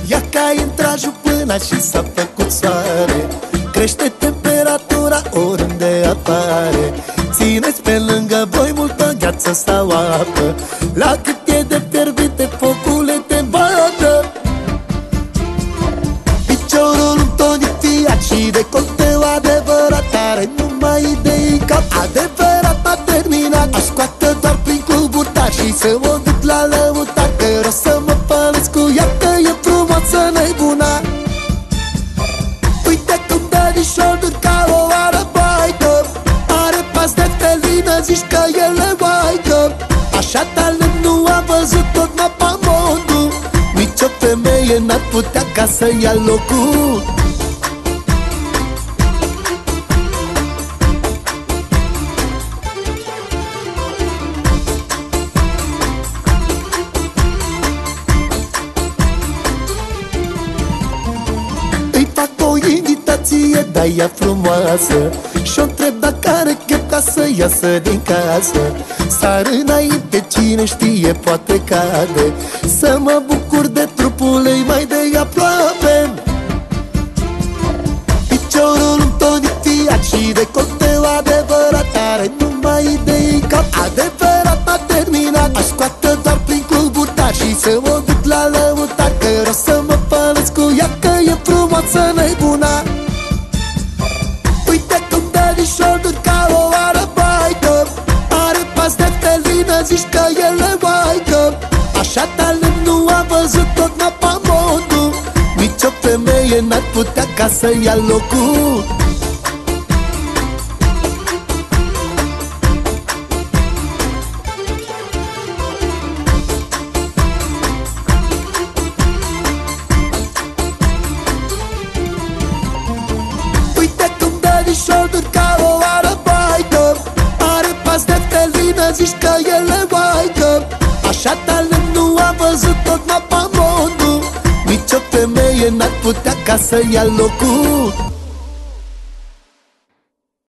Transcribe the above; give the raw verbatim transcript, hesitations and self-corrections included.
Ia ca intrat jupâna și s-a făcut soare. Crește temperatura oriunde apare. Țineți pe lângă voi multă gheață sau apă. La cât e de fierbinte focule te bată. Piciorul tonifiat și decolteu adevărat. Are numai idei cap adevărat m-a terminat. Aș scoată doar prin cubutar și să o duc la lăutar. Că rost să mă pălesc cu ea, că e frumoasă nebuna. Uite cum dă din șolduri ca o arabaică. Are pas de felină, zici că el e maică. Așa talent nu am văzut tot mapamondul. Nici o femeie n-ar putea ca să ia locul. Îi fac o invitație, dar ea frumoasă, și-o întreb dacă are chef ca să iasă din casă. Sar înainte, cine știe, poate cade. Să mă bucur de trupul ei mai de aproape. Piciorul tonifiat și decolteu adevărat. Are numai idei cap adevărat m-a terminat. Aș scoată doar prin cubutar și să o duc la lăutar. Că rost să mă pălesc cu ea, că e frumoasă nebuna. Uite cum dă din șolduri ca o arabaică. Are pas de felină, zici că el e maică. Așa talent nu am văzut tot mapamondul. Nici o femeie n-ar putea ca să ia locul. Șolduri ca o arabaică. Are pas de felină, zici că el e maică. Așa talent nu am văzut tot mapamondul. Nici o femeie n-ar putea ca să ia locul.